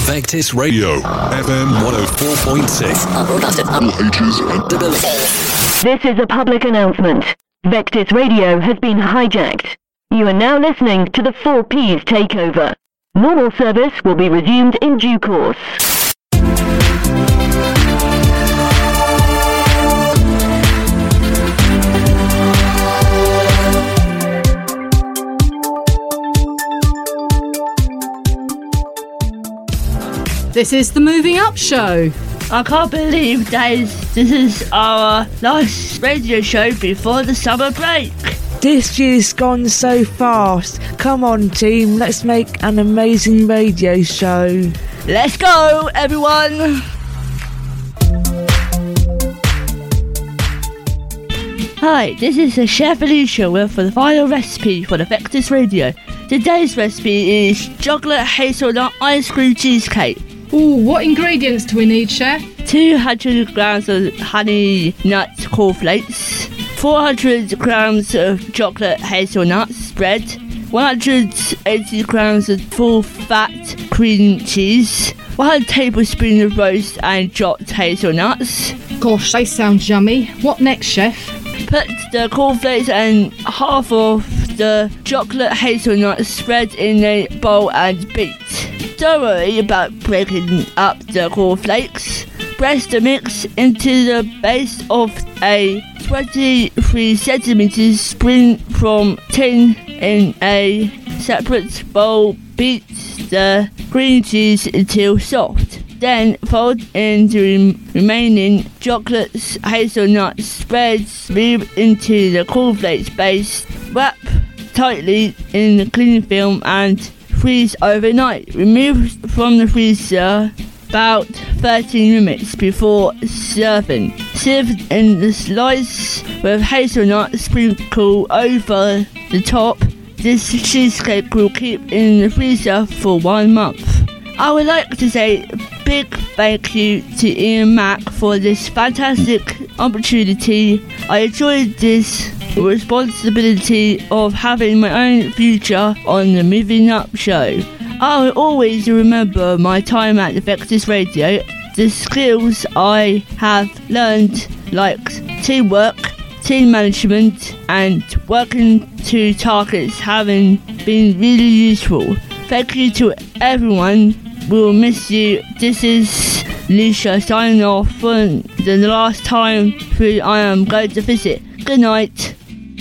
Vectis Radio, FM 104.6. This is a public announcement. Vectis Radio has been hijacked. You are now listening to the 4Ps takeover. Normal service will be resumed in due course. This is the Moving Up Show. I can't believe this is our last radio show before the summer break. This year's gone so fast. Come on, team, let's make an amazing radio show. Let's go, everyone! Hi, this is Chef Alicia with the final recipe for the Vectis Radio. Today's recipe is chocolate hazelnut ice cream cheesecake. Ooh, what ingredients do we need, Chef? 200 grams of honey nut cornflakes, 400 grams of chocolate hazelnut spread, 180 grams of full fat cream cheese, 1 tablespoon of roast and chopped hazelnuts. Gosh, they sound yummy. What next, Chef? Put the cornflakes and half of the chocolate hazelnut spread in a bowl and beat. Don't worry about breaking up the cornflakes. Press the mix into the base of a 23 centimeters spring from tin in a separate bowl. Beat the cream cheese until soft. Then fold in the remaining chocolate hazelnut spreads. Move into the cornflakes base. Wrap tightly in the cling film and freeze overnight. Remove from the freezer about 13 minutes before serving. Serve in the slice with hazelnut sprinkle over the top. This cheesecake will keep in the freezer for 1 month. I would like to say a big thank you to Ian Mack for this fantastic opportunity. I enjoyed this responsibility of having my own future on the Moving Up Show. I will always remember my time at the Vectis Radio, the skills I have learned like teamwork, team management and working to targets having been really useful. Thank you to everyone. We'll miss you. This is Lucia signing off for the last time who I am going to visit. Good night.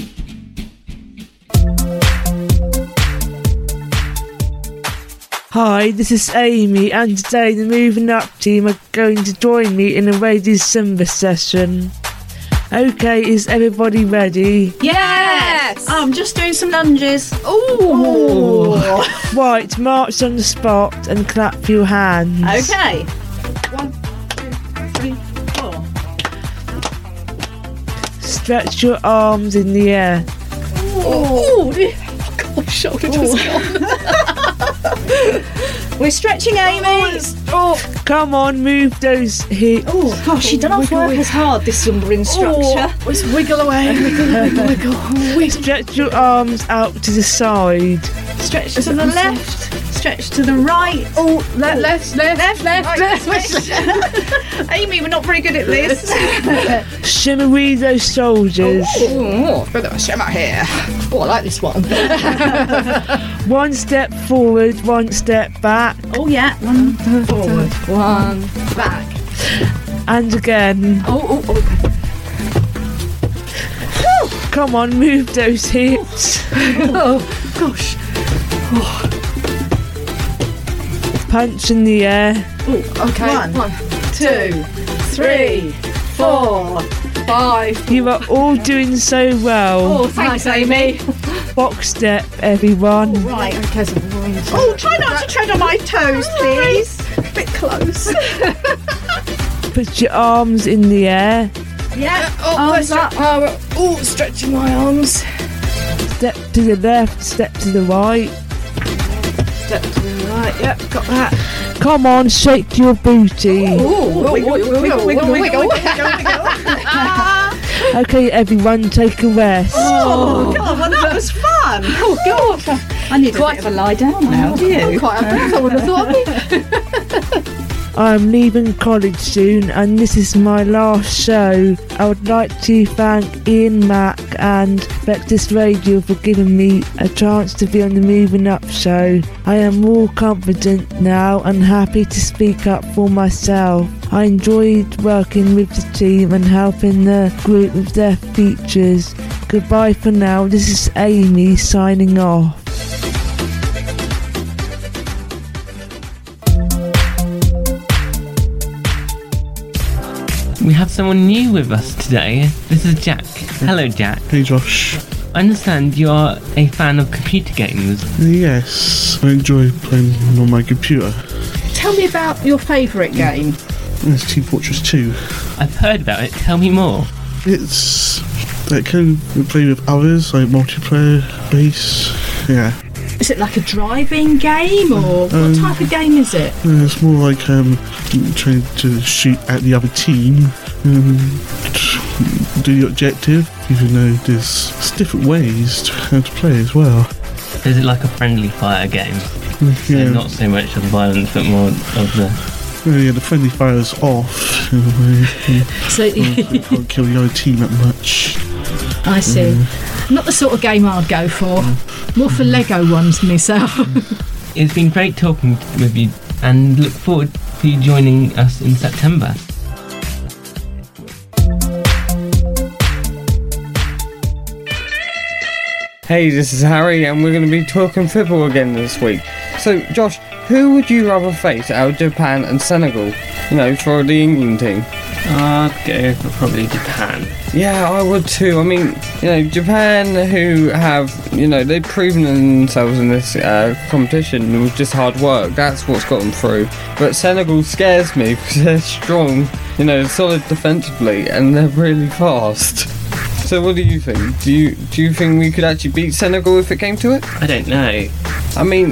Hi, this is Amy, and today the Moving Up team are going to join me in a Radio Zumba session. Okay, is everybody ready? Yes! I'm just doing some lunges. Ooh! Right, march on the spot and clap your hands. Okay. 1, 2, 3, 4. Stretch your arms in the air. Oh, God, shoulder just gone. We're stretching, Amy. Come on, move those hips. Oh, gosh, she don't have to work as hard, this Zumba instructor. Let's wiggle away. Wiggle. Stretch your arms out to the side. Stretch to the left. Stretch to the right. Oh, left. Amy, we're not very good at this. Shimmy those shoulders. Oh, bit of a shimmer here. Oh, I like this one. 1 step forward, 1 step back. Oh, yeah. 1 forward, 1 back. And again. Oh. Come on, move those hips. Oh, gosh. Punch in the air. Okay. 1, 2, 3, 4, 5. You are all doing so well. Oh, thanks, Amy. Box step, everyone. Right. Oh, try not to tread on my toes, please. A bit close. Put your arms in the air. Yeah. Stretching my arms. Step to the left, step to the right. Step to the right. Yep, got that. Come on, shake your booty. Wiggle. Okay, everyone, take a rest. Oh, God, well, that was fun. Oh, God. I need a bit of a lie down now, do you? Quite a bit, I would have thought. I'm leaving college soon and this is my last show. I would like to thank Ian Mack and Vectis Radio for giving me a chance to be on the Moving Up show. I am more confident now and happy to speak up for myself. I enjoyed working with the team and helping the group with their features. Goodbye for now. This is Amy signing off. We have someone new with us today. This is Jack. Hello, Jack. Hey, Josh. I understand you are a fan of computer games. Yes, I enjoy playing on my computer. Tell me about your favourite game. It's Team Fortress 2. I've heard about it. Tell me more. It's like can play with others, like multiplayer base. Yeah. Is it like a driving game, or what type of game is it? It's more like trying to shoot at the other team and do the objective, even though there's different ways to how to play as well. Is it like a friendly fire game? Yeah. So not so much of the violence, but more of the... Yeah, the friendly fire's off in a way. So you can't kill the other team that much. I see. Not the sort of game I'd go for. More for Lego ones myself. It's been great talking with you and look forward to you joining us in September. Hey, this is Harry and we're going to be talking football again this week. So, Josh, who would you rather face out of Japan and Senegal? You know, for the England team? I'd go for probably Japan. Yeah, I would too. I mean, you know, Japan, who have, you know, they've proven themselves in this competition with just hard work. That's what's got them through. But Senegal scares me because they're strong, you know, solid defensively, and they're really fast. So what do you think? Do you think we could actually beat Senegal if it came to it? I don't know. I mean,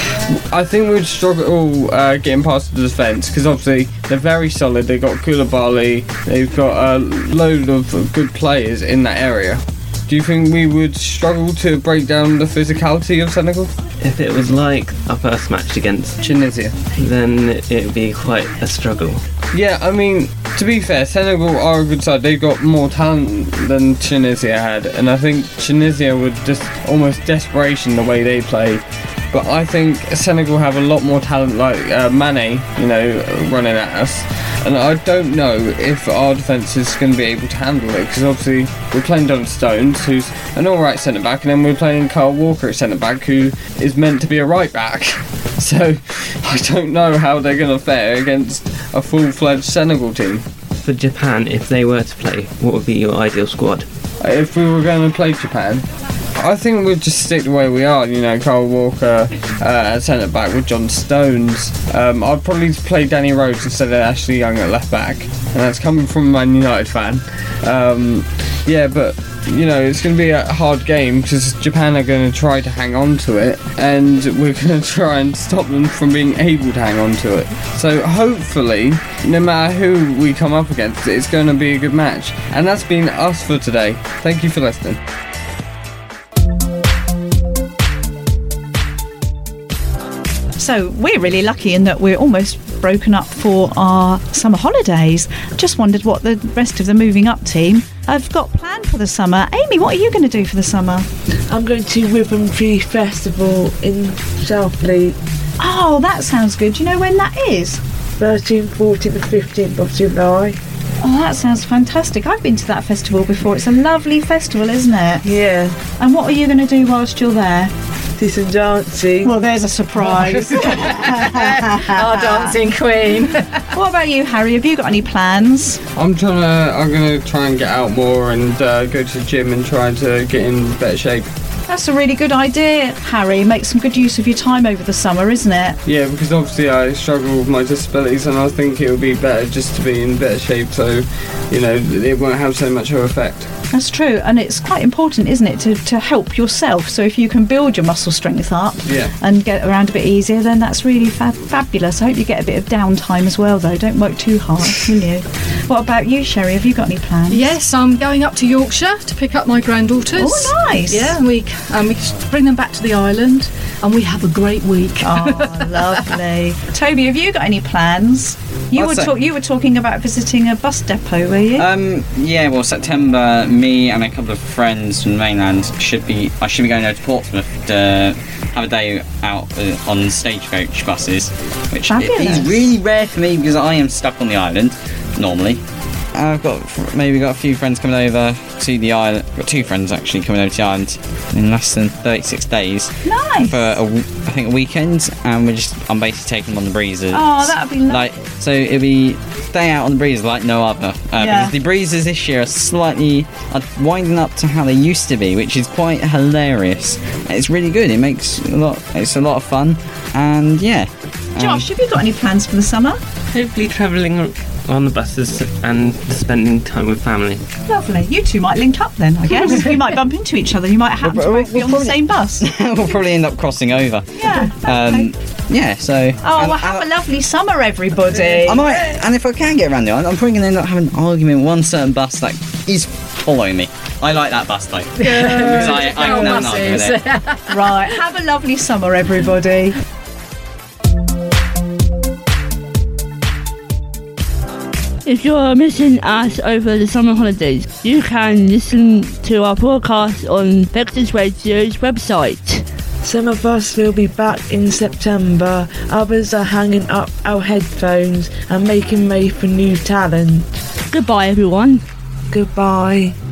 I think we'd struggle getting past the defence because obviously they're very solid. They've got Koulibaly, they've got a load of good players in that area. Do you think we would struggle to break down the physicality of Senegal? If it was like our first match against Tunisia, then it would be quite a struggle. Yeah, I mean, to be fair, Senegal are a good side. They've got more talent than Tunisia had, and I think Tunisia would just almost desperation the way they play. But I think Senegal have a lot more talent, like Mane, you know, running at us. And I don't know if our defence is going to be able to handle it, because obviously we're playing John Stones, who's an alright centre-back, and then we're playing Kyle Walker at centre-back, who is meant to be a right-back. So I don't know how they're going to fare against a full-fledged Senegal team. For Japan, if they were to play, what would be your ideal squad? If we were going to play Japan, I think we'd just stick the way we are, you know, Kyle Walker at centre-back with John Stones. I'd probably play Danny Rose instead of Ashley Young at left-back, and that's coming from a Man United fan. Yeah, but, you know, it's going to be a hard game because Japan are going to try to hang on to it, and we're going to try and stop them from being able to hang on to it. So hopefully, no matter who we come up against, it's going to be a good match. And that's been us for today. Thank you for listening. So we're really lucky in that we're almost broken up for our summer holidays. Just wondered what the rest of the Moving Up team have got planned for the summer. Amy, what are you going to do for the summer? I'm going to Rhythm Tree Festival in Southleigh. Oh, that sounds good. Do you know when that is? 13th, 14th and 15th of July. Oh, that sounds fantastic. I've been to that festival before. It's a lovely festival, isn't it? Yeah. And what are you going to do whilst you're there? Do some dancing. Well, there's a surprise. Our dancing queen. What about you, Harry? Have you got any plans? I'm going to try and get out more and go to the gym and try to get in better shape. That's a really good idea, Harry. Make some good use of your time over the summer, isn't it? Yeah, because obviously I struggle with my disabilities, and I think it would be better just to be in better shape so, you know, it won't have so much of an effect. That's true, and it's quite important, isn't it, to help yourself. So if you can build your muscle strength up and get around a bit easier, then that's really fabulous. I hope you get a bit of downtime as well, though. Don't work too hard, will you? What about you, Sherry? Have you got any plans? Yes, I'm going up to Yorkshire to pick up my granddaughters. Oh, nice. Yeah, and we bring them back to the island, and we have a great week. Oh, lovely. Toby, have you got any plans? You were talking about visiting a bus depot, were you? Yeah, well, September, me and a couple of friends from the mainland I should be going over to Portsmouth to have a day out on stagecoach buses, which is really rare for me because I am stuck on the island normally. I've got a few friends coming over to the island. I've got 2 friends actually coming over to the island in less than 36 days. Nice. For a weekend, and I'm basically taking them on the breezes. Oh, that would be lovely. So it'll be day out on the breezes like no other. Because the breezes this year are winding up to how they used to be, which is quite hilarious. It's really good. It's a lot of fun, and yeah. Josh, have you got any plans for the summer? Hopefully travelling on the buses and spending time with family. Lovely. You two might link up then, I guess. You might bump into each other. You might happen to both be on the same bus. We'll probably end up crossing over. Yeah. Yeah, so... have a lovely summer, everybody. I might, and if I can get around the island, I'm probably going to end up having an argument with one certain bus that is following me. I like that bus, though. Because I can have an argument with it. Right. Have a lovely summer, everybody. If you're missing us over the summer holidays, you can listen to our broadcast on Vectors Radio's website. Some of us will be back in September, others are hanging up our headphones and making way for new talent. Goodbye, everyone. Goodbye.